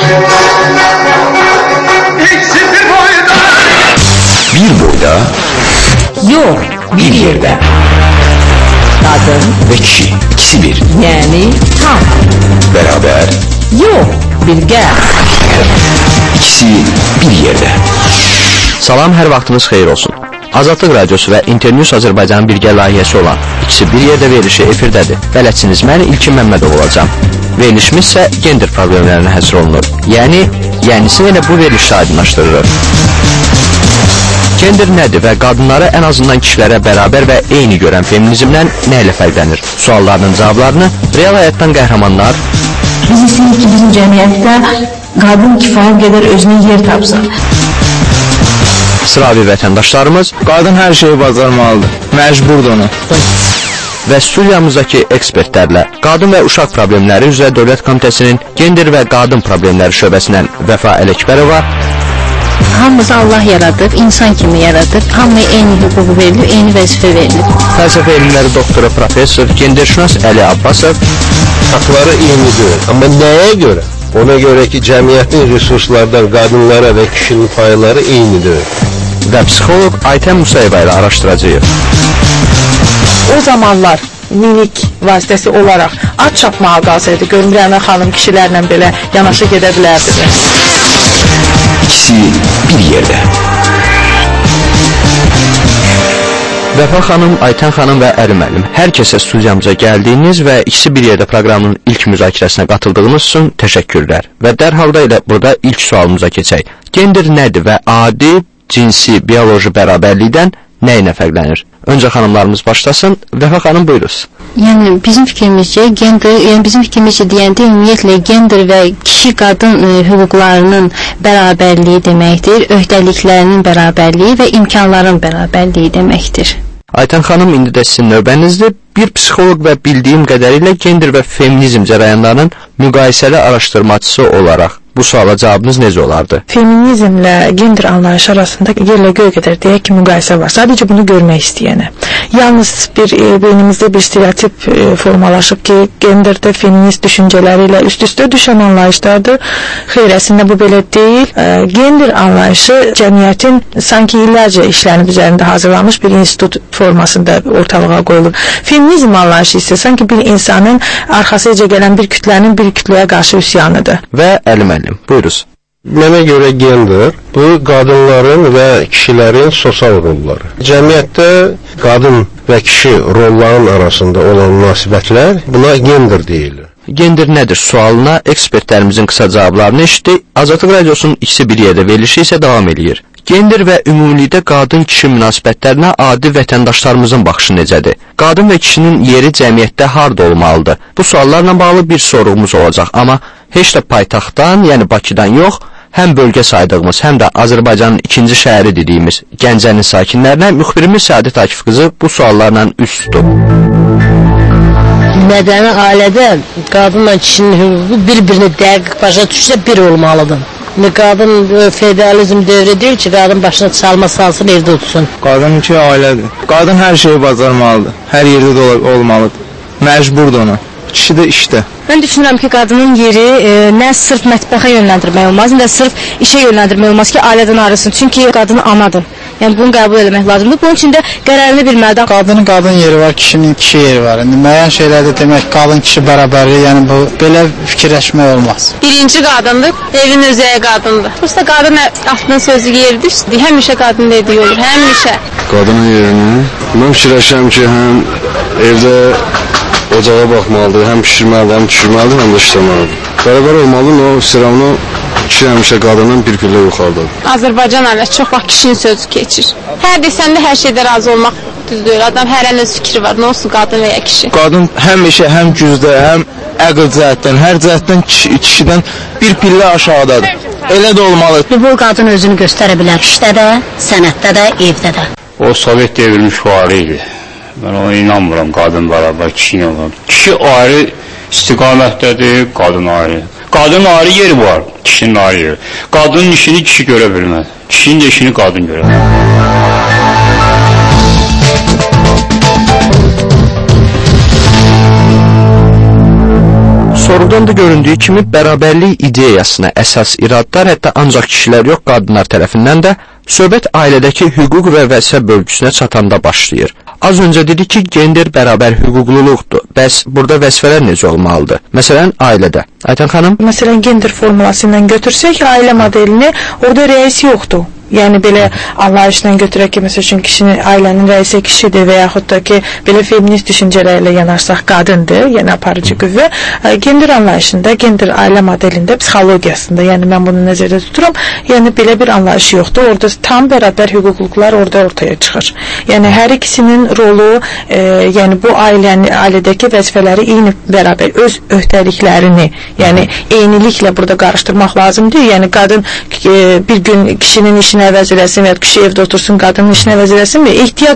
Bir boyda, yok bir yerde. Kadın ve kişi, ikisi bir. Yani tam. Beraber, Yok birgə. ikisi bir yerde. Salam, hər vaxtınız xeyir olsun. Azadlıq Radiosu və Internews Azərbaycanın birgə layihəsi olan ikisi bir yerdə verilişi efirdədir. Bələdçiniz mən İlkin Məmmədov olacam. Verilişimiz isə gender problemlərinə həsr olunur. Yənisi elə bu verilişi aydınlaşdırır. Gender nədir və qadınları ən azından kişilərə bərabər və eyni görən feminizmdən nə ilə fərqlənir? Suallarının cavablarını real həyatdan qəhrəmanlar Biz istəyirik ki, bizim cəmiyyətdə qadın kifayət qədər özünə yer tapsın. sıravi vətəndaşlarımız Qadın hər şeyi bacarmalıdır. Məcburdur onu. və studiyamızdakı ekspertlərlə Qadın və Uşaq Problemləri üzrə Dövlət Komitəsinin Gender və Qadın Problemləri şöbəsindən Vəfa Ələkbərova, Hamımızı Allah yaradıb, insan kimi yaradıb, hamıya eyni hüquq verilir, eyni vəzifə verilir. Fəlsəfə elmləri doktoru professor, genderşünas Əli Abbasov, Hakları eynidir. Ama neye göre? Ona göre ki cemiyetin resurslardan kadınlara ve kişinin payları eynidir. və psixoloq Aytən Musayeva ilə araşdıracağıq. O zamanlar minik vasitəsi olaraq at çapmağa qalsaydı, görmürəm xanım kişilərlə belə yanaşı gedə bilərdi. İkisi bir yerde. Vəfa xanım, Aytən xanım və Əli müəllim, hər kəsə studiyamıza gəldiyiniz və ikisi bir yerdə proqramının ilk müzakirəsinə qatıldığınız üçün təşəkkürlər. Və dərhal da elə burada ilk sualımıza keçək. Gender nədir və adi, cinsi, bioloji bərabərlikdən nə ilə fərqlənir? Öncə xanımlarımız başlasın. Vəfa xanım, buyuruz. Yəni bizim fikrimizcə deyəndə ümumiyyətlə gender və kişi-qadın hüquqlarının bərabərliyi deməkdir, öhdəliklərinin bərabərliyi və imkanların bərabərliyi deməkdir. Aytən xanım, indi də sizin növbənizdir. Bir psixoloq və bildiyim qədərilə gender və feminizm cərəyanlarının müqayisəli araşdırmacısı olaraq bu suala cavabınız necə olardı? Feminizmlə gender anlayışı arasında yerlə göy qədər deyək ki, müqayisə var. Sadəcə bunu görmək istəyənə. Yalnız beynimizdə bir stereotip formalaşıb ki, genderdə feminist düşüncələri ilə üst-üstə düşən anlayışlardır. Xeyr, əslində bu belə deyil. Gender anlayışı cəmiyyətin sanki illərcə işlənib üzərində hazırlanmış bir institut formasında ortalığa qoyulur. Feminizm anlayışı isə sanki bir insanın arxasıca gələn bir kütlənin bir kütləyə qarşı üsyanıdır. Və Əli müəllim, buyuruz. Mənə göre gender bu kadınların ve kişilerin sosyal rolları. Cemiyette kadın ve kişi rolların arasında olan münasibətlər buna gender deyilir. Gender nədir sualına ekspertlərimizin qısa cavablarını eşitdik. Azadlıq Radiosunun ikisi bir yerdə verilişi isə davam edir. Gender və ümumilikdə qadın-kişi münasibətlərinə adi vətəndaşlarımızın baxışı necədir? Qadın və kişinin yeri cəmiyyətdə harda olmalıdır? Bu suallarla bağlı bir sorğumuz olacaq, amma heç də paytaxtdan, yəni Bakıdan yox, həm bölgə saydığımız, həm də Azərbaycanın ikinci şəhəri dediyimiz Gəncənin sakinlərinə müxbirimiz Səadət Akif qızı bu suallarla üst tutub. Mədəni ailədə qadınla kişinin hüququ bir-birini dəqiq başa düşsə bir olmalıdır. Qadın feodalizm dövrü deyil ki, qadın başına çalma salsın, evdə otursun. Qadın ki ailədir. Qadın hər şeyi bacarmalıdır. Hər yerdə də olmalıdır. Məcburdur ona. Kişi də işdə. Mən düşünürəm ki, qadının yeri nə sırf mətbəxə yönləndirmək olmaz, nə də sırf işə yönləndirmək olmaz ki, ailədən ayrılsın. Çünki qadın anadır. Yəni bunu qəbul etmək lazımdır. Bunun üçün də qərarını bilməlidir. Qadının qadın yeri var, kişinin kişi yeri var. İndi müəyyən şeylərdə demək qadın-kişi bərabərliyi, yəni bu belə fikirləşmək olmaz. Birinci qadındır, evin özəyi qadındır. Prosta qadın aslında sözü yerdir. Həmişə qadın dediyi olur, həmişə. Qadının yerini mən fikirləşirəm ki, həm evdə ocağa baxmalıdır, həm pişirməlidir, həm düşürməlidir, həm də işləməlidir. Bərabər olmalıdır, o sıramını kişi həmişə qadından bir pillə yuxarıdadır. Azərbaycan ailəsi çox vaxt kişinin sözü keçir. Hər desəndə hər şeydə razı olmaq düzdür. Adam hər ən öz fikri var, nə olsun qadın və ya kişi. Qadın həmişə həm gücdə, həm əql cəhətdən, hər cəhətdən kişidən bir pillə aşağıdadır. Elə də olmalıdır. Bu qadın özünü göstərə bilər işdə də, sənətdə də, evdə də. O Sovet devrinin şüarı idi. Mən ona inanmıram, qadın bərabər, kişi inanmıram. Kişi ayrı istiqamətdədir, qadın ayrı. Qadının ayrı yeri var, kişinin ayrı yeri. Qadının işini kişi görə bilməz, kişinin də işini qadın görə bilməz. Sorğudan da göründüyü kimi bərabərlik ideyasına əsas iradlar hətta ancaq kişilər yox, qadınlar tərəfindən də söhbət ailədəki hüquq və vəzifə bölgüsünə çatanda başlayır. Az öncə dedik ki, gender bərabər hüquqluluqdur. Bəs burada vəzifələr necə olmalıdır? Məsələn, ailədə. Aytən xanım? Məsələn, gender formulasını ilə götürsək, ailə modelini orada rəis yoxdur. Yəni belə anlayışla götürək ki, məsəl üçün kişinin, ailənin rəisi kişidir və yaxud da ki, belə feminist düşüncələrlə yanaşsaq qadındır, yəni aparıcı qüvvə. Gender anlayışında, gender ailə modelində, psixologiyasında, yəni mən bunu nəzərdə tuturam, yəni belə bir anlayış yoxdur. Orada tam bərabər hüquqluqlar orada ortaya çıxır. Yəni hər ikisinin rolu, yəni bu ailədəki vəzifələri eyni bərabər öz öhdəliklərini, yəni eyniliklə burada qarışdırmaq lazımdır. Yəni qadın bir gün kişinin işini əvəz eləsin və ya kişi evdə otursun, qadının işini əvəz eləsin və ehtiyac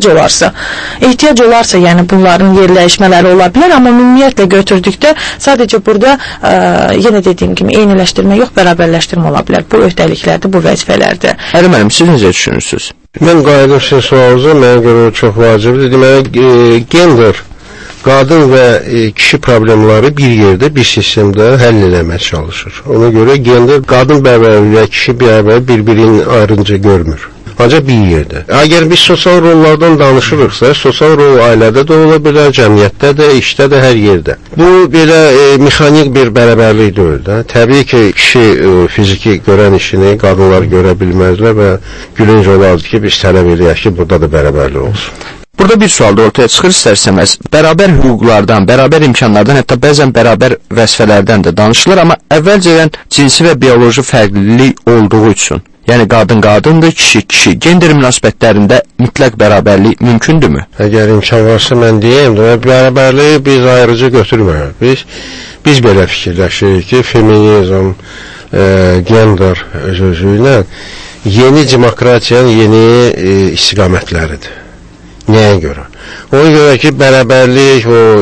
olarsa, yəni bunların yerləşmələri ola bilər, amma ümumiyyətlə götürdükdə sadəcə burada yenə dediyim kimi eyniləşdirmə yox, bərabərləşdirmə ola bilər. Bu öhdəliklərdir, bu vəzifələrdir. Əli müəllim, siz necə düşünürsünüz? Mən qayıdım sizin sualınıza, mənə görə çox vacibdir. Deməli, gender, qadın və kişi problemləri bir yerdə, bir sistemdə həll eləmək çalışır. Ona görə gender, qadın bərabərliyi və kişi bərabərliyi bir-birinin ayrıca görmür. Ancaq bir yerdə. Əgər biz sosial rollardan danışırıqsa, sosial rol ailədə də ola bilər, cəmiyyətdə də, işdə də, hər yerdə. Bu, belə mexanik bir bərabərlik deyil də. Təbii ki, kişi fiziki görən işini qadınlar görə bilməzlər və gülünc olardı ki, biz tələb edək ki, burada da bərabərlik olsun. Burada bir sual da ortaya çıxır istərsəməz. Bərabər hüquqlardan, bərabər imkanlardan, hətta bəzən bərabər vəzifələrdən də danışılır, amma əvvəlcədən cinsi və bioloji fərqlilik olduğu üçün, yəni qadın qadındır, kişi kişi, gender münasibətlərində mütləq bərabərlik mümkündürmü? Əgər imkan varsa mən deyəm, bərabərliyi biz ayrıca götürmürük. Biz belə fikirləşirik ki, feminizm, gender sözü ilə yeni demokratiyanın yeni istiqamətləridir. Nəyə görə? Ona görə ki, bərabərlik,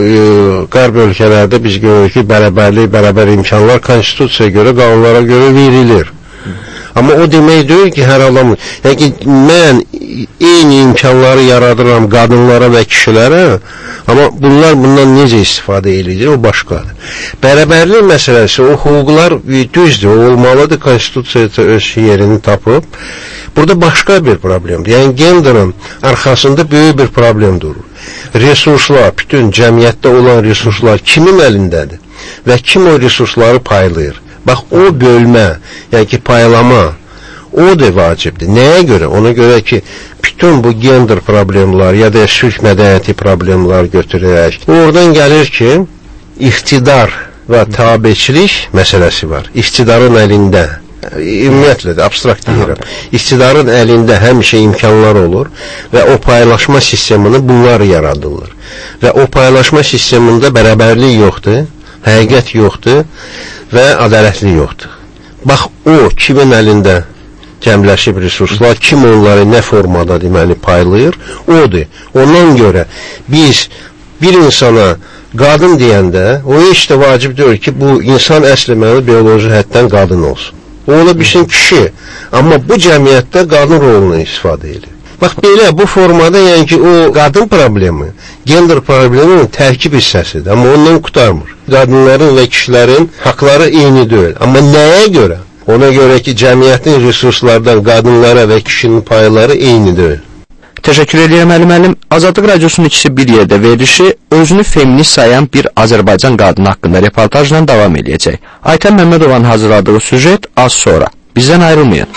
qərb ölkələrdə biz görürük ki, bərabərlik, bərabər imkanlar konstitusiyaya görə, qanunlara görə verilir. Amma o demək deyil ki, hər adam, yəni ki, mən eyni imkanları yaradıram qadınlara və kişilərə, amma bunlar bundan necə istifadə edəcək, o başqadır. Bərabərlik məsələsi, o hüquqlar düzdür, olmalıdır, konstitusiyada öz yerini tapıb. Burada başqa bir problemdir. Yəni, genderin arxasında böyük bir problem durur. Resurslar, bütün cəmiyyətdə olan resurslar kimin əlindədir və kim o resursları paylayır? Bax, o bölmə, yəni ki, paylama, o da vacibdir. Nəyə görə? Ona görə ki, bütün bu gender problemlər ya da sülh mədəniyyəti problemlər götürərək, oradan gəlir ki, iqtidar və tabeçilik məsələsi var. İqtidarın əlində. Ümumiyyətlə də, abstrakt deyirəm. İqtidarın əlində həmişə imkanlar olur və o paylaşma sistemini bunlar yaradılır. Və o paylaşma sistemində bərabərlik yoxdur, həqiqət yoxdur və ədalətli yoxdur. Bax, o kimin əlində cəmləşib resurslar, kim onları nə formada deməli paylayır, odur. Ondan görə biz bir insana qadın deyəndə, o heç də vacib deyil ki, bu insan əsləməli bioloji həddən qadın olsun. O ola bilsin kişi, amma bu cəmiyyətdə qadın rolunu istifadə edir. Bax, belə, bu formada, yəni ki, o qadın problemi, gender probleminin tərkib hissəsidir, amma ondan qutarmır. Qadınların və kişilərin haqları eyni deyil, amma nəyə görə? Ona görə ki, cəmiyyətin resurslardan qadınlara və kişinin payları eyni deyil. Təşəkkür edirəm Əli müəllim. Azadlıq Radiosunun ikisi bir yerdə verilişi özünü feminist sayan bir Azərbaycan qadını haqqında reportajla davam edəcək. Aytən Məmmədovanın hazırladığı süjet az sonra. Bizdən ayrılmayın.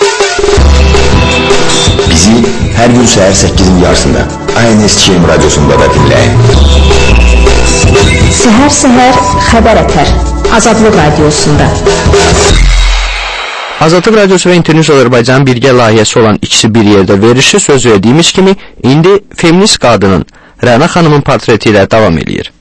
Bizi hər gün səhər 8-in yarısında ANS-KM Radiosunda da dinləyin. Səhər xəbər ətər Azadlıq Radiosunda. Azadlıq Radiosu və İnternews Azərbaycanın birgə layihəsi olan ikisi bir yerdə verilişi söz verdiyimiz kimi indi feminist qadının Rəna xanımın portreti ilə davam edir.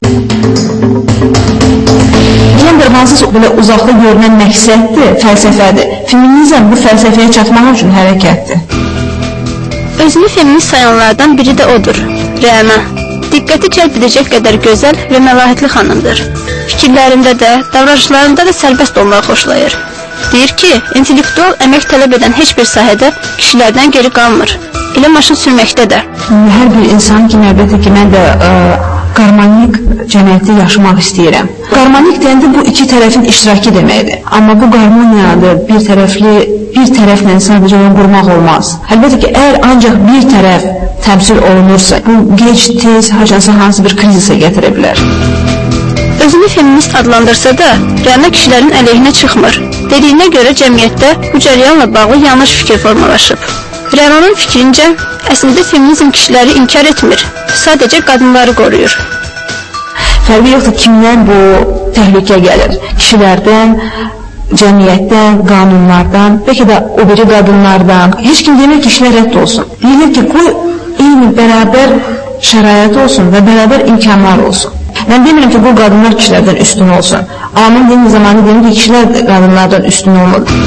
Gender hansız belə uzaqda görünən məqsəddir, fəlsəfədir. Feminizm bu fəlsəfəyə çatmaq üçün hərəkətdir. Özünü feminist sayanlardan biri də odur, Rəna. Diqqəti cəlb edəcək qədər gözəl və məlahətli xanımdır. Fikirlərində də, davranışlarında da sərbəst olmağı xoşlayır. Deyir ki, intellektual əmək tələb edən heç bir sahədə kişilərdən geri qalmır. Elə maşın sürməkdə də. Hər bir insan kimi, əlbəttə ki, mən də qarmanik cəmiyyətdə yaşamaq istəyirəm. Qarmanik deyəndə bu iki tərəfin iştirakı deməkdir. Amma bu qarmoniyadır, bir tərəflə sadəcə onu qurmaq olmaz. Əlbəttə ki, əgər ancaq bir tərəf təmsil olunursa, bu gec, tez, hansı bir krizisə gətirə bilər. Özünü feminist adlandırsa da, Rəna kişilərin əleyhinə çıxmır. Dediyinə görə cəmiyyətdə bu cəryanla bağlı yanlış fikir formalaşıb. Rənanın fikrincə, əslində feminizm kişiləri inkar etmir, sadəcə qadınları qoruyur. Fərqi yoxdur, kimdən bu təhlükə gəlir? Kişilərdən, cəmiyyətdən, qanunlardan, bəlkə də o biri qadınlardan. Heç kim demir ki, kişilər rədd olsun. Deyirlər ki, qoy eyni bərabər şərait olsun və bərabər imkanlar olsun. Mən demirəm ki, bu qadınlar kişilərdən üstün olsun. Amma eyni zamanda deyim ki, kişilər qadınlardan üstün olmalı.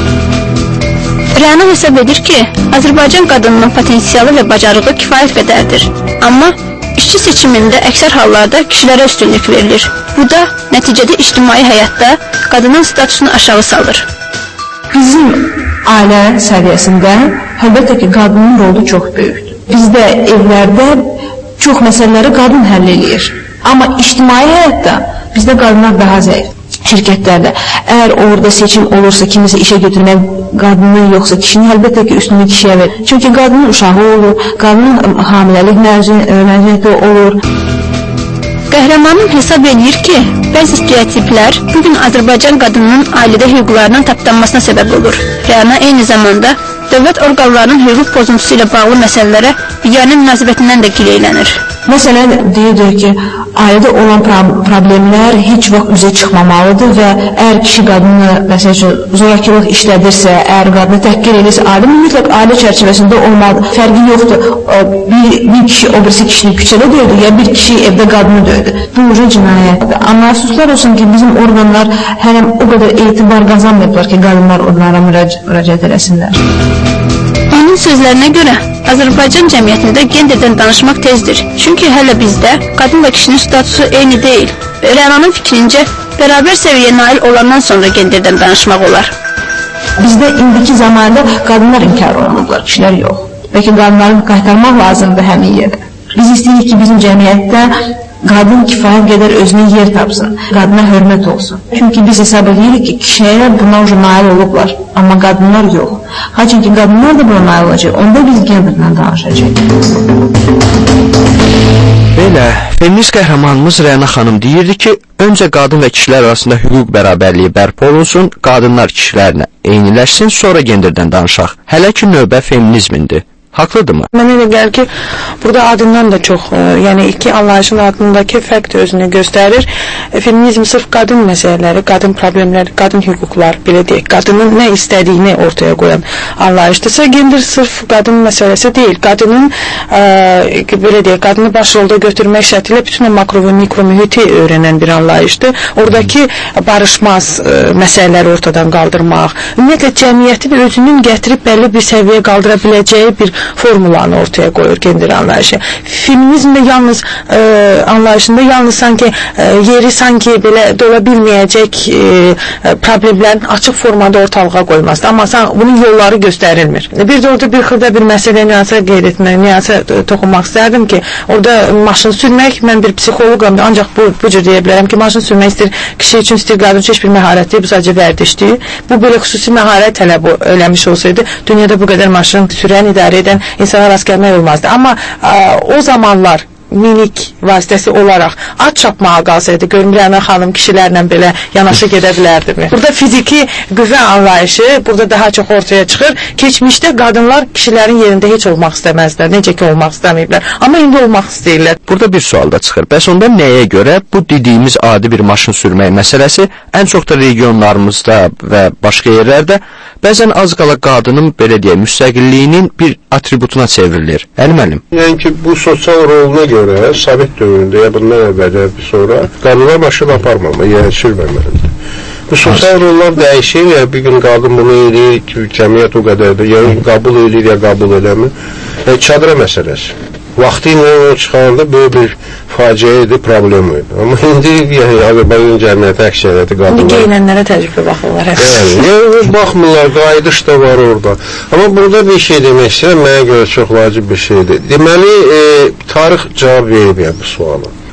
Rəna hesab edir ki, Azərbaycan qadınının potensialı və bacarığı kifayət qədərdir. Amma işçi seçimində əksər hallarda kişilərə üstünlük verilir. Bu da nəticədə ictimai həyatda qadının statusunu aşağı salır. Bizim ailə səviyyəsində əlbəttə ki, qadının rolu çox böyükdür. Bizdə evlərdə çox məsələləri qadın həll edir. Amma ictimai həyatda bizdə qadınlar daha zəif. Şirkətlərdə, əgər orada seçim olursa, kimisə işə götürmək qadının yoxsa kişinin, əlbəttə ki, üstünlük kişiyə verir. Çünki qadının uşağı olur, qadının hamiləlik məzuniyyəti olur. Qəhrəmanım hesab edir ki, bəzi stereotiplər bugün Azərbaycan qadınının ailədə hüquqlarının tapdanmasına səbəb olur. Rəna eyni zamanda dövlət orqanlarının hüquq pozuntusu ilə bağlı məsələlərə biganə münasibətindən də gileylənir. Məsələn, deyir ki, ailədə olan problemlər heç vaxt üzə çıxmamalıdır və əgər kişi qadını, məsələn, zorakılıq işlədirsə, əgər qadını təhqir edirsə, ailə mütləq ailə çərçivəsində olmalıdır. Fərqi yoxdur, bir kişi o birisi kişini küçədə döydü, ya bir kişi evdə qadını döydü. Bu uca cinayətdir. Amma əfsuslar olsun ki, bizim orqanlar hələ o qədər etibar qazanmıyorlar ki, qadınlar onlara müraciət eləsinlər. Onun sözlərinə görə, Azərbaycan cəmiyyətində genderdən danışmaq tezdir. Çünki hələ bizdə qadın və kişinin statusu eyni deyil. Rənanın fikrincə, bərabər səviyyə nail olandan sonra genderdən danışmaq olar. Bizdə indiki zamanda qadınlar inkar olunurlar, kişilər yox. Bəlkə qadınları qaytarmaq lazımdır həmin yerdə. Biz istəyirik ki, bizim cəmiyyətdə qadın kifayət qədər özünə yer tapsın, qadına hörmət olsun. Çünki biz hesab edirik ki, kişilər buna uca nail olublar, amma qadınlar yox. Çünki qadınlar da buna nail olacaq, onda biz genderdən danışacaq. Belə, feminist qəhrəmanımız Rəna xanım deyirdi ki, öncə qadın və kişilər arasında hüquq bərabərliyi bərpa olunsun, qadınlar kişilərlə eyniləşsin, sonra genderdən danışaq. Hələ ki, növbə feminizmindir. Haqlıdırmı? Mənə elə gəlir ki, burada adından da çox, yəni iki anlayışın adındakı fərq də özünü göstərir. Feminizm sırf qadın məsələləri, qadın problemləri, qadın hüquqlar, belə deyək, qadının nə istədiyini ortaya qoyan anlayışdırsa, gender sırf qadın məsələsi deyil. Qadının, belə deyək, qadını baş rolda götürmək şərtilə bütün o makro və mikro mühiti öyrənən bir anlayışdır. Oradakı barışmaz məsələləri ortadan qaldırmaq, ümumiyyətlə cəmiyyətin özünün gətirib bəlli bir səviyyə qaldıra biləcəyi bir formulanı ortaya qoyur gender anlayışı. Feminizmdə yalnız anlayışında yalnız sanki yeri sanki belə dola bilməyəcək problemlərin açıq formada ortalığa qoymasıdır. Amma bunun yolları göstərilmir. Bir də orada bir xırda bir məsələ nüansa qeyd etmək, nüansa toxunmaq istərdim ki, orada maşın sürmək, mən bir psixoloqam, ancaq bu cür deyə bilərəm ki, maşın sürmək istəyir, kişi üçün istəyir, qadın üçün heç bir məharət deyil, bu sadəcə vərdişdir. Bu belə xüsusi məharət tələb eləmiş olsaydı, dünyada bu qədər maşın sürən, idarə edən insanlar rast gəlmək olmazdı. Amma o zamanlar minik vasitəsi olaraq at çapmağa qalsaydı, görüm Rəna xanım kişilərlə belə yanaşı gedə bilərdimi? Burada fiziki qüvvə anlayışı burada daha çox ortaya çıxır. Keçmişdə qadınlar kişilərin yerində heç olmaq istəməzdilər, necə ki olmaq istəməyiblər. Amma indi olmaq istəyirlər. Burada bir sual da çıxır. Bəs onda nəyə görə bu dediyimiz adi bir maşın sürmək məsələsi ən çox da regionlarımızda və başqa yerlərdə bəzən az qala qadının, belə deyək, müstəqilliyinin bir atributuna çevrilir. Müəllim. Yəni ki, bu sosial roluna görə Sovet dövründə ya bundan əvvəl sonra qadınlar maşın aparmama, yəni sürməməlidir. Bu sosial rollar dəyişir ya, bir gün qadın bunu edir ki, cəmiyyət o qədər də, yəni qəbul edir ya qəbul eləmir. Çadıra məsələsi. Vaxtı ilə onu çıxarında böyük bir faciə idi, problem idi. Amma indi Azərbaycan cəmiyyəti əksəriyyəti qadınlar... İndi geyinənlərə təcrübə baxırlar. Yəni, baxmırlar, qayıdış da var orada. Amma burada bir şey demək istəyirəm, mənə görə çox vacib bir şeydir. Deməli, tarix cavab verib bu suala.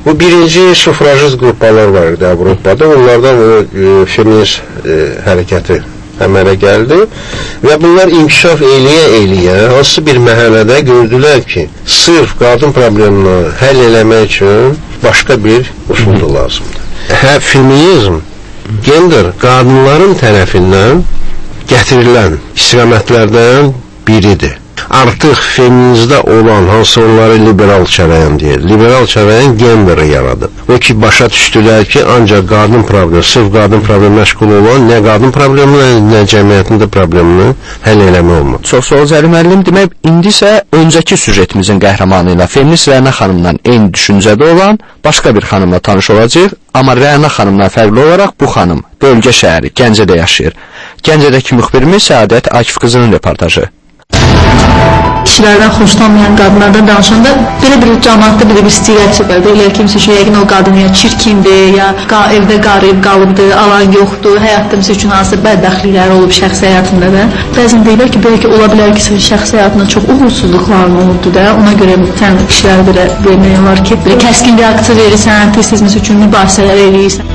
Bu birinci sufrajist qruplar var idi Avropada. Onlardan o feminist hərəkəti əmələ gəldi və bunlar inkişaf eləyə hansı bir məhəllədə gördülər ki, sırf qadın problemini həll eləmək üçün başqa bir usuldur lazımdır. Feminizm, gender qadınların tərəfindən gətirilən istiqamətlərdən biridir. Artıq feminizmdə olan, hansı onları liberal çərəyan deyir. Liberal çərəyan genderi yaradıb. O ki, başa düşdülər ki, ancaq qadın problemi, sırf qadın problemi məşğul olan nə qadın problemini, nə cəmiyyətində problemini həll eləmək olmaz. Çox sağ ol Zəri müəllim. Demək, indi isə öncəki süjetimizin qəhrəmanı ilə feminist Rəna xanımdan eyni düşüncədə olan başqa bir xanımla tanış olacaq. Amma Rəna xanımdan fərqli olaraq bu xanım bölgə şəhəri Gəncədə yaşayır. Gəncədəki müxbirimiz Səadət Akif qızının reportajı. Kişilərdən xoşlanmayan qadınlardan danışanda belə bir cəmiyyətdə belə bir stereotip var. Deyirlər kimsə ki, yəqin o qadın ya çirkindir, ya evdə qarıyıb qalıbdır, alan yoxdur, həyatda məsəl üçün hansısa bədbəxtlikləri olub şəxsi həyatında da. Bəzən deyirlər ki, belki ola bilər ki, şəxsi həyatında çox uğursuzluqlar olubdu da. Ona görə sən kişilərə belə vermək olar ki, kəskin reaksiya verirsən, tez-tez məsəl üçün mübahisələr eləyirsən.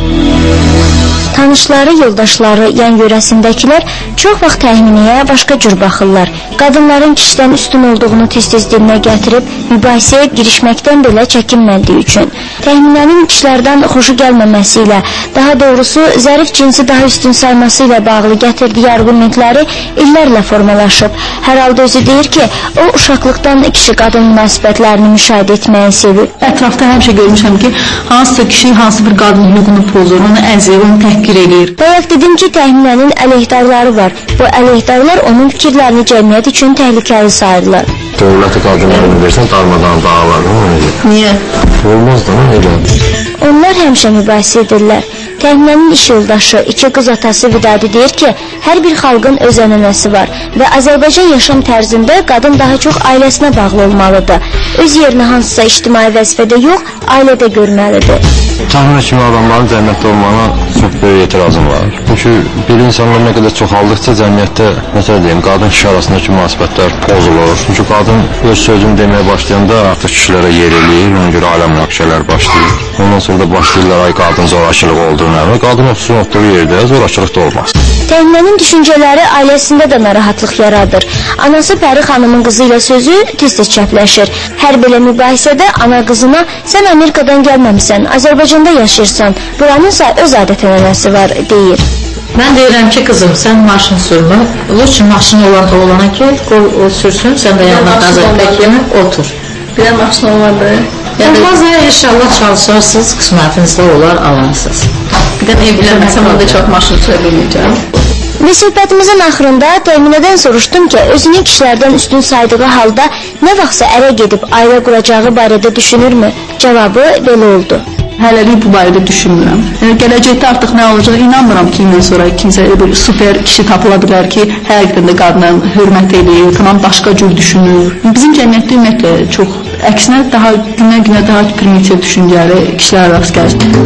Tanışları, yoldaşları, yan yörəsindəkilər çox vaxt təxminiyə başqa cür baxırlar. Qadınların kişidən üstün olduğunu tez-tez dilinə gətirib mübahisəyə girişməkdən belə çəkinmədiyi üçün. Təxminənin kişilərdən xoşu gəlməməsi ilə, daha doğrusu zərif cinsi daha üstün sayması ilə bağlı gətirdiyi argumentləri illərlə formalaşıb. Hər halda özü deyir ki, o uşaqlıqdan kişi-qadın münasibətlərini müşahidə etməyi sevir. Ətrafda həmişə görmüşəm ki, hansısa kişi hansı bir qadın hüququnu pozur, onu əzir, onu təhqir edir. Bayaq dedim ki, təxminənin əleyhdarları var. Bu əleyhdarlar onun fikirlərini cəmiyyət üçün təhlükəli sayırlar. Dövləti qadınlarını versən darmadan dağlar. Niyə? Olmaz da, elə. Onlar həmişə mübahisə edirlər. Təxminənin iş yoldaşı, iki qız atası Vidadi deyir ki, hər bir xalqın öz ənənəsi var və Azərbaycan yaşam tərzində qadın daha çox ailəsinə bağlı olmalıdır. Öz yerini hansısa ictimai vəzifədə yox, ailədə görməlidir. Təxminə kimi adamların cəmiyyətdə olmağına çox böyük etirazım var. Çünki bir insanlar nə qədər çoxaldıqca cəmiyyətdə, necə deyim, qadın-kişi arasındakı münasibətlər pozulur. Çünki qadın öz sözünü deməyə başlayanda artıq kişilərə yer eləyir, ona görə ailə münaqişələr başlayır. Ondan sonra da başlayırlar, ay qadın zorakılıq olduğuna və qadın otursun oturduğu yerdə zorakılıq da olmaz. Təxminənin düşüncələri ailəsində də narahatlıq yaradır. Anası Pəri xanımın qızı ilə sözü tez-tez çəpləşir. Hər belə mübahisədə ana qızına sən Amerikadan gəlməmisən, Azərbaycanda yaşayırsan, buranınsa öz adət-ənənəsi var, deyir. Mən deyirəm ki, qızım, sən maşın sürmə, üçün maşın olana ki, o sürsün, sən də yanına qazanmaq kimi otur. Bir də maşın olmadı. Olmaz ya, inşallah çalışarsınız, qismətinizdə olar, alansınız. Bir də evlənməsəm, orada çox maşın sürə bilməyəcəm. Və söhbətimizin axırında Təxminədən soruşdum ki, özünü kişilərdən üstün saydığı halda nə vaxtsa ərə gedib ailə quracağı barədə düşünürmü? Cavabı belə oldu. Hələlik bu barədə düşünmürəm. Gələcəkdə artıq nə olacaq, inanmıram ki, indən sonra kimsə bir super kişi tapıla bilər ki, həqiqətən də qadına hörmət edir, tamam başqa cür düşünür. Bizim cəmiyyətdə ümumiyyətlə çox, əksinə daha günə daha primitiv düşüncəli kişilər rast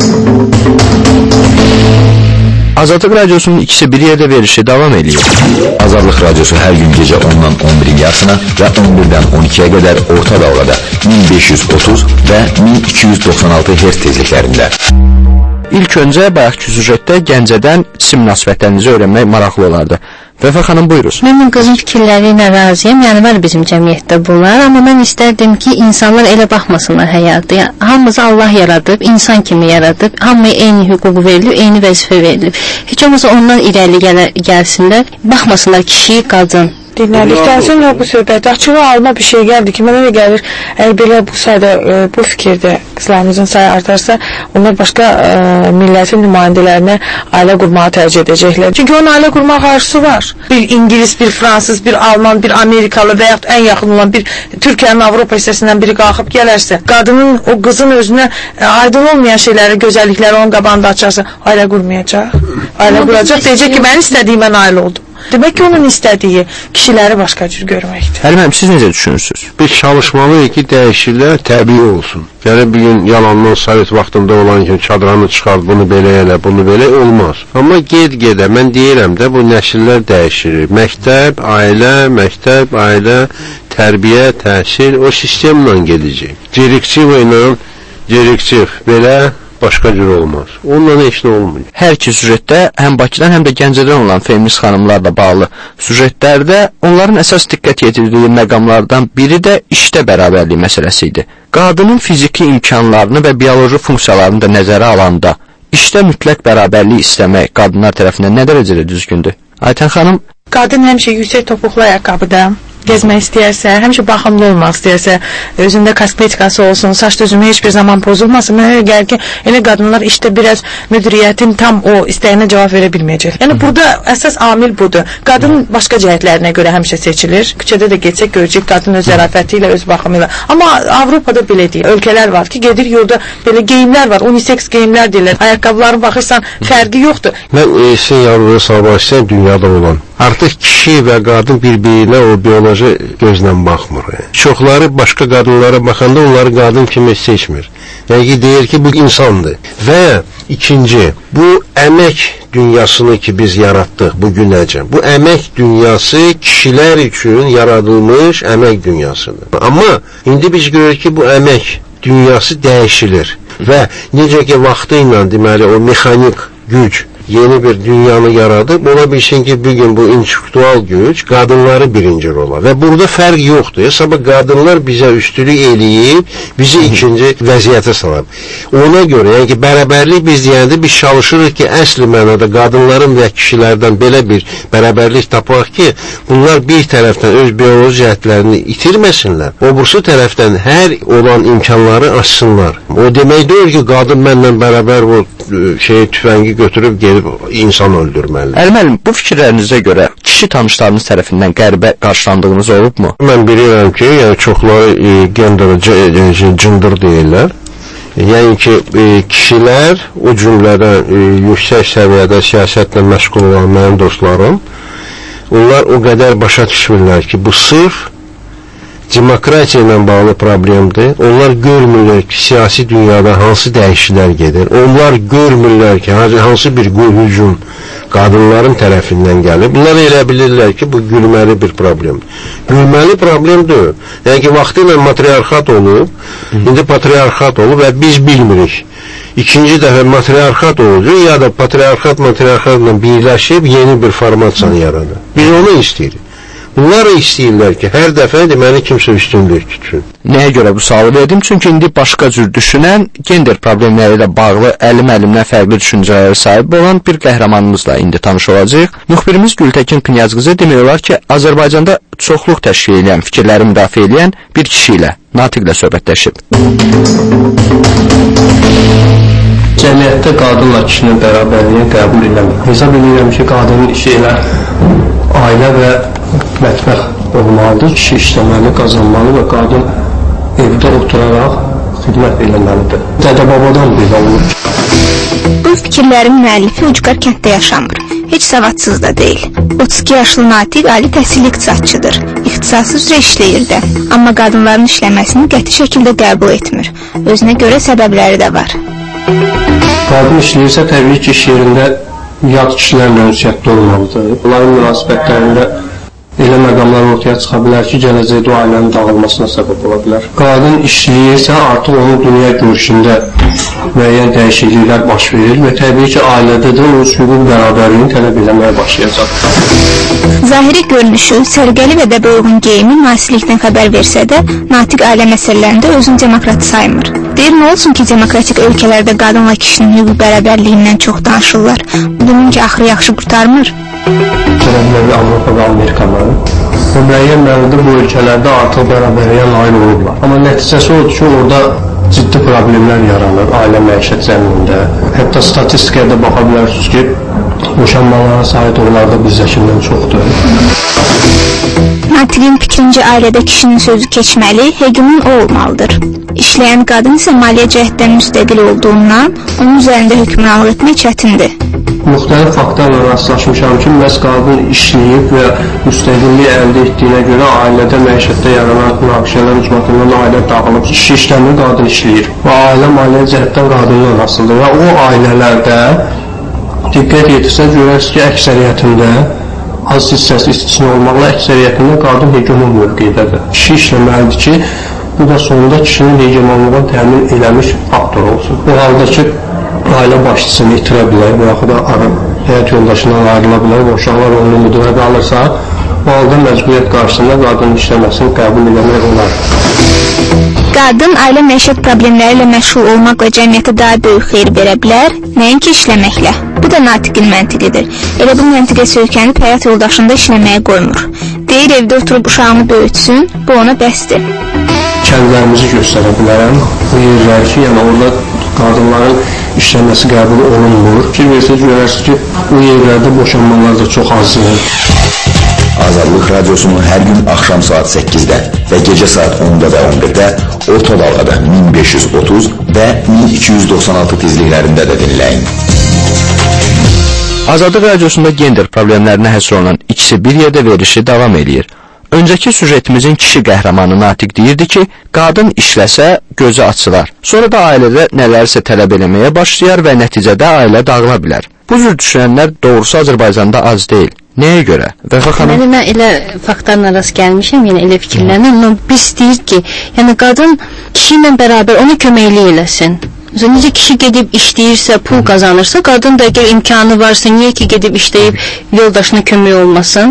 gəlir. Azadlıq Radiosunun ikisi bir yerdə verilişi davam edir. Azadlıq Radiosu hər gün gecə 10-dan 11-in yarısına və 11-dən 12-yə qədər orta dalğada 1530 və 1296 Hz tezliklərində. İlk öncə bayaqki süjetdə Gəncədən cisim münasibətlərinizi öyrənmək maraqlı olardı. Vəfa xanım, buyuruz. Mən qızın fikirləri ilə razıyam. Yəni var bizim cəmiyyətdə bunlar, amma mən istərdim ki, insanlar elə baxmasınlar həyatda. Yəni, hamımızı Allah yaradıb, insan kimi yaradıb, hamıya eyni hüquq verilib, eyni vəzifə verilib. Heç olmasa ondan irəli gəlsinlər, baxmasınlar kişi, qadın. Dinlədikdən sonra bu söhbət açığı alma bir şey gəldi ki, mənə də gəlir, əgər belə bu sayda, bu fikirdə qızlarımızın sayı artarsa, onlar başqa millətin nümayəndələrinə ailə qurmağı tərcih edəcəklər. Çünki onun ailə qurmaq arzusu var. Bir İngilis, bir Fransız, bir Alman, bir Amerikalı və yaxud ən yaxın olan bir Türkiyənin Avropa hissəsindən biri qalxıb gələrsə, qadının, o qızın özünə aydın olmayan şeyləri, gözəllikləri onun qabağında açarsa, ailə qurmayacaq. Ailə quracaq, deyəcək ki, mən istədiyim, mən ailə oldum. Demək ki, onun istədiyi kişiləri başqa cür görməkdir. Həlim, siz necə düşünürsünüz? Biz çalışmalıyıq ki, dəyişikliklər təbii olsun. Yəni, bir gün yalandan Sovet vaxtında olan ki, çadranı çıxart, bunu belə elə, bunu belə olmaz. Amma ged-gedə, mən deyirəm də, bu nəsillər dəyişir. Məktəb, ailə, tərbiyə, təhsil, o sistemlə gedəcək. Direksiva ilə direktiv belə başqa cür olmaz. Onunla heç nə olmuyor. Hər iki süjetdə həm Bakıdan, həm də Gəncədən olan feminist xanımlarla bağlı süjetlərdə onların əsas diqqət yetirdiyi məqamlardan biri də işdə bərabərlik məsələsi idi. Qadının fiziki imkanlarını və bioloji funksiyalarını da nəzərə alanda işdə mütləq bərabərlik istəmək qadınlar tərəfindən nə dərəcədə düzgündür? Aytən xanım, qadın həmişə yüksək topuqlu ayaqqabıda gezmək istəyərsə, həmişə baxımlı olmaq istəyərsə, özündə kosmetikası olsun, saç düzümü heç bir zaman pozulmasın. Mənə gəlir ki, elə qadınlar işdə biraz müdiriyyətin tam o istəyinə cavab verə bilməyəcək. Yəni burada əsas amil budur. Qadın başqa cəhətlərinə görə həmişə seçilir. Küçədə də getsək görəcək qadın öz zərafəti ilə, öz baxımı ilə. Amma Avropada belə deyil. Ölkələr var ki, gedir yolda belə geyimlər var, unisex geyimlər deyirlər. Ayaqqabıları baxırsan, fərqi yoxdur. Mən sizin yanınıza salmaq istəyən dünyada olan. Artıq kişi və qadın bir-birinə o bioloji gözlə baxmır. Çoxları başqa qadınlara baxanda onları qadın kimi seçmir. Yəni ki, deyir ki, bu insandır. Və ikinci, bu əmək dünyasını ki biz yaratdıq bu günəcən. Bu əmək dünyası kişilər üçün yaradılmış əmək dünyasıdır. Amma indi biz görürük ki, bu əmək dünyası dəyişilir. Və necə ki, vaxtı ilə deməli o mexanik güc yeni bir dünyanı yaradıb, ola bilsin ki, bugün bu intellektual güc qadınları birinci rola. Və burada fərq yoxdur. Hesabı qadınlar bizə üstülük eləyib, bizi ikinci vəziyyətə salıb. Ona görə, yəni ki, bərabərlik biz deyəndə biz çalışırıq ki, əsli mənada qadınların və kişilərdən belə bir bərabərlik tapaq ki, bunlar bir tərəfdən öz bioloji cəhətlərini itirməsinlər, o bursu tərəfdən hər olan imkanları açsınlar. O demək deyil ki, qadın mənlə bərabər o tüfəngi götürüb gelib insan öldürməli. Müəllim, bu fikirlərinizə görə kişi tanışlarınız tərəfindən qəribə qarşılandığınız olubmu? Mən bilirəm ki, yəni çoxları cındır deyirlər. Yəni ki, kişilər o cümlədən yüksək səviyyədə siyasətlə məşğul olan mənim dostlarım, onlar o qədər başa düşmürlər ki, bu sırf demokratiya ilə bağlı problemdir. Onlar görmürlər ki, siyasi dünyada hansı dəyişikliklər gedir. Onlar görmürlər ki, hansı bir hücum qadınların tərəfindən gəlir. Bunlar elə bilirlər ki, bu gülməli bir problemdir. Gülməli problemdir. Yəni ki, vaxtı ilə matriarxat olub, indi patriarxat olub və biz bilmirik. İkinci dəfə matriarxat olacaq, ya da patriarxatla birləşib yeni bir formasyon yaradır. Biz onu istəyirik. Bunlar istəyirlər ki, hər dəfə deməli kimsə üstünlük tutsun. Nəyə görə bu sualı verdim? Çünki indi başqa cür düşünən, gender problemləri ilə bağlı əlimdən fərqli düşüncələrə sahib olan bir qəhrəmanımızla indi tanış olacağıq. Müxbirimiz Gültəkin Knyazqızı demək olar ki, Azərbaycanda çoxluq təşkil edən, fikirləri müdafiə edən bir kişi ilə, Natiqlə söhbətləşib. Cəmiyyətdə qadınla kişinin bərabərliyi qəbul eləmir. Hesab edirəm ki, qadının işi elə ailə və mətbəx olmalıdır, kişi işləməli, qazanmalı və qadın evdə oturaraq xidmət eləməlidir. Dədə-babadan belə olur. Bu fikirlərin müəllifi ucqar kənddə yaşamır. Heç savadsız da deyil. 32 yaşlı Natiq ali təhsilli iqtisadçıdır. İxtisası üzrə işləyir də. Amma qadınların işləməsini qəti şəkildə qəbul etmir. Özünə görə səbəbləri də var. Qadın işləyirsə, təbii ki, iş yerində yad kişilərlə ünsiyyətdə olmalıdır. Bunların münasibətlərində elə məqamlar ortaya çıxa bilər ki, gələcəkdə o ailənin dağılmasına səbəb ola bilər. Qadın işləyirsə, artıq onun dünya görüşündə müəyyən dəyişikliklər baş verir və təbii ki, ailədə də o hüquq bərabərliyini tələb eləməyə başlayacaq. Zahiri görünüşü, sərgəli və dəbə uyğun geyimi nasilikdən xəbər versə də, Natiq ailə məsələlərində özünü demokrat saymır. Deyir, nə olsun ki, demokratik ölkələrdə qadınla kişinin hüquq bərabərliyindən çox danışırlar. Bunun ki, axırı yaxşı qurtarmır. Tərəfləri Avropa və Amerikalar və müəyyən mənada bu ölkələrdə artıq bərabərliyə nail olurlar. Amma nəticəsi odur ki, orada ciddi problemlər yaranır ailə məişət zəminində. Hətta statistikaya da baxa bilərsiniz ki, boşanmalara sahib olanlarda bizdəkindən çoxdur. Natiqin fikrincə ailədə kişinin sözü keçməli, hegemon o olmalıdır. İşləyən qadın isə maliyyə cəhətdən müstəqil olduğundan onun üzərində hökmranlıq etmək çətindir. Müxtəlif faktlarla rastlaşmışam ki, məhz qadın işləyib və müstəqillik əldə etdiyinə görə ailədə məişətdə yaranan münaqişələr ucbatından ailə dağılıb, kişi işləmir, qadın işləyir. Və ailə maliyyə cəhətdən qadından asılıdır və o ailələrdə diqqət yetirsə görərsiniz ki, əksəriyyətində az hissəsi istisna olmaqla əksəriyyətində qadın hegemon mövqeydədir. Kişi işləməlidir ki, Bu da sonunda kişinin hegemonluğunu təmin eləmiş faktor olsun. O halda ki, ailə başçısını itirə bilər və yaxud da həyat yoldaşından ayrıla bilər və uşaqlar onun ümidinə qalırsa, o halda məcburiyyət qarşısında qadının işləməsini qəbul eləmək olar. Qadın ailə məişət problemləri ilə məşğul olmaqla cəmiyyətə daha böyük xeyir verə bilər, nəinki işləməklə. Bu da natiqin məntiqidir. Elə bu məntiqə söykənib həyat yoldaşında işləməyə qoymur. Deyir, evdə oturub uşağını böyütsün, bu ona bəsdir. Kəndlərimizi göstərə bilərəm. Bu yerlər ki, yəni orada qadınların işləməsi qəbul olunmur. Ki, versək görərsiniz ki, bu yerlərdə boşanmalar da çox azdır. Azadlıq Radyosu'nu hər gün axşam saat 8-də və gecə saat 10-da və 11-də orta dalğada 1530 və 1296 tezliklərində də dinləyin. Azadlıq Radiosunda gender problemlərinə həsr olunan ikisi bir yerdə verilişi davam edir. Öncəki süjetimizin kişi qəhrəmanı Natiq deyirdi ki, qadın işləsə gözü açılar. Sonra da ailədə nələrsə tələb eləməyə başlayar və nəticədə ailə dağıla bilər. Bu cür düşünənlər doğrusu Azərbaycanda az deyil. Nəyə görə? Vəfa xanım? Mən elə faktlarla rast gəlmişəm, yəni elə fikirlərlə. Biz deyir ki, yəni qadın kişi ilə bərabər onu köməkli eləsin. Necə kişi gedib işləyirsə, pul qazanırsa, qadın da əgər imkanı varsa, niyə ki gedib işləyib yoldaşına kömək olmasın?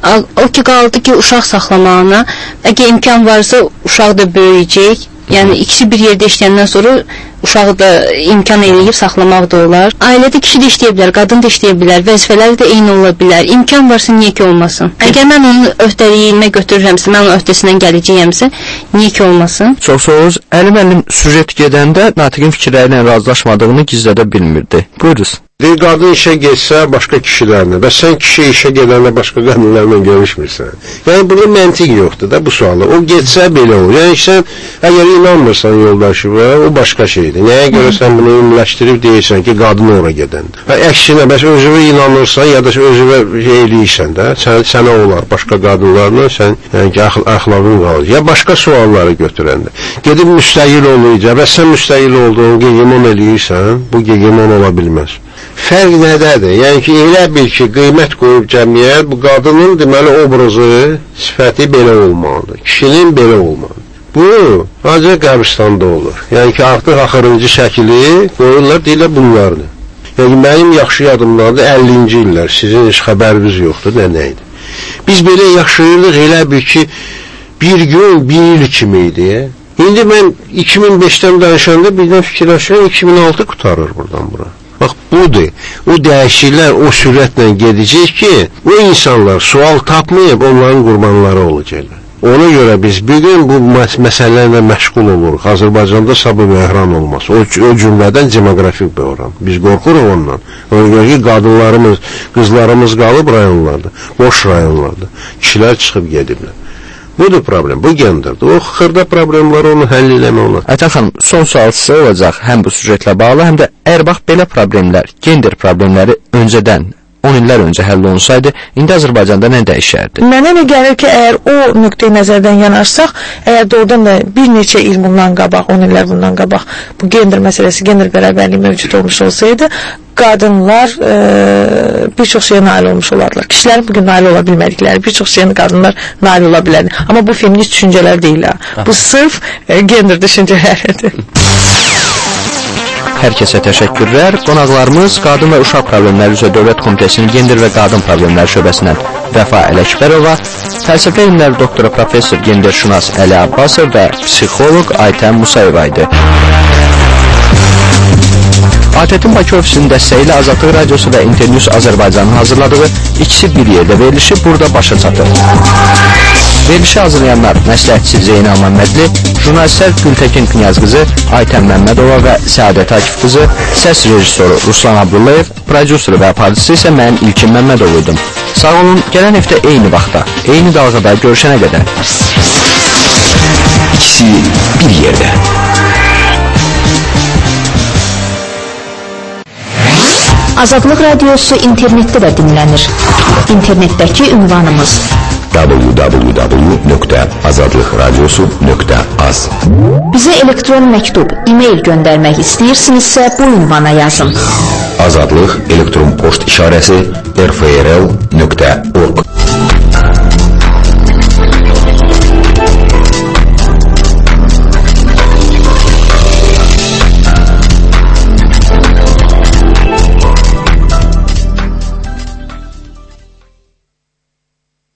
O ki qaldı ki, uşaq saxlamağına, əgər imkan varsa, uşaq da böyüyəcək. Yəni ikisi bir yerdə işləyəndən sonra uşağı da imkan eləyib saxlamaq da olar. Ailədə kişi də işləyə bilər, qadın da işləyə bilər, vəzifələri də eyni ola bilər. İmkan varsa niyə ki olmasın? Əgər mən onun öhdəliyimə götürürəmsə, mən onun öhdəsindən gələcəyəmsə, niyə ki olmasın? Çox sağ olun. Əlim süjet gedəndə Natiqin fikirləri ilə razılaşmadığını gizlədə bilmirdi. Buyuruz. Qadın işə getsə başqa kişilərlə və sən kişi işə gedəndə başqa qadınlarla görüşmürsən. Yəni burada məntiq yoxdur da bu suala. O getsə belə olur. Yəni sən əgər inanmırsan yoldaşına, o başqa şeydir. Nəyə görə sən bunu ümumiləşdirib deyirsən ki, qadın ora gedəndə. Və əksinə bəs özünə inanırsan ya da özünə eləyirsən də, sənə olar başqa qadınlarla sən yəni ki, əxlaqın qalır. Ya başqa sualları götürəndə. Gedib müstəqil olacaq və sən müstəqil olduğunu hegemon eləyirsən, bu hegemon ola bilməz. Fərq nədədir? Yəni ki, elə bil ki, qiymət qoyub cəmiyyət, bu qadının deməli obrazı, sifəti belə olmalıdır. Kişinin belə olmalıdır. Bu, ancaq qəbristanda olur. Yəni ki, artıq axırıncı şəkili qoyurlar, deyirlər bunlardır. Yəni, mənim yaxşı yadımdadır, 50-ci illər, sizin heç xəbəriniz yoxdur, nə idi. Biz belə yaşayırıq, elə bil ki, bir gün, bir il kimi idi. İndi mən 2005-dən danışanda birdən fikirləşirəm, 2006 qutarır buradan bura. Bax, budur. O dəyişikliklər o sürətlə gedəcək ki, o insanlar sual tapmayıb, onların qurbanları olacaqlar. Ona görə biz bugün bu məsələlərlə məşğul oluruq. Azərbaycanda sabır böhran olmaz. O cümlədən demoqrafik böhran. Biz qorxuruq ondan. Ona görə ki, qadınlarımız, qızlarımız qalıb rayonlarda, boş rayonlarda. Kişilər çıxıb gediblər. Budur problem, bu genderdir. O xırda problemləri onu həll eləmək olar. Aytan xanım, son sual sizə olacaq həm bu süjetlə bağlı, həm də əgər belə problemlər, gender problemləri öncədən 10 illər öncə həll olunsaydı, indi Azərbaycanda nə dəyişərdi? Mənə elə gəlir ki, əgər o nöqteyi nəzərdən yanarsaq, əgər doğrudan da bir neçə il bundan qabaq, 10 illər bundan qabaq bu gender məsələsi, gender bərabərliyi mövcud olmuş olsaydı, qadınlar bir çox şeyə nail olmuş olarlar. Kişilərin bugün nail ola bilmədikləri bir çox şeyə qadınlar nail ola bilərdi. Amma bu feminist düşüncələr deyil ha. Bu sırf gender düşüncələridir. Hər kəsə təşəkkürlər. Qonaqlarımız Qadın və Uşaq Problemləri üzrə Dövlət Komitəsinin Gender və Qadın Problemləri şöbəsindən Vəfa Ələkbərova, fəlsəfə elmləri doktora professor genderşünas Əli Abbasov və psixoloq Aytən Musayeva idi. ATƏT-in Bakı ofisinin dəstəyi ilə Azadlıq Radiosu və Internews Azərbaycanın hazırladığı ikisi bir yerdə verilişi burada başa çatır. Verilişi hazırlayanlar məsləhətçi Zeynal Məmmədli, jurnalistlər Gültəkin Knyaz qızı, Aytən Məmmədova və Səadət Akif qızı, səs rejissoru Ruslan Abdullayev, prodüseri və aparıcısı isə mən İlkin Məmmədov idim. Sağ olun, gələn həftə eyni vaxtda, eyni dalğada görüşənə qədər. İkisi bir yerdə. Azadlıq Radiosu internetdə də dinlənir. İnternetdəki ünvanımız www.azadlıqradiosu.az. Bizə elektron məktub, e-mail göndərmək istəyirsinizsə bu ünvana yazın. Azadlıq elektron poçt işarəsi rfrl.org.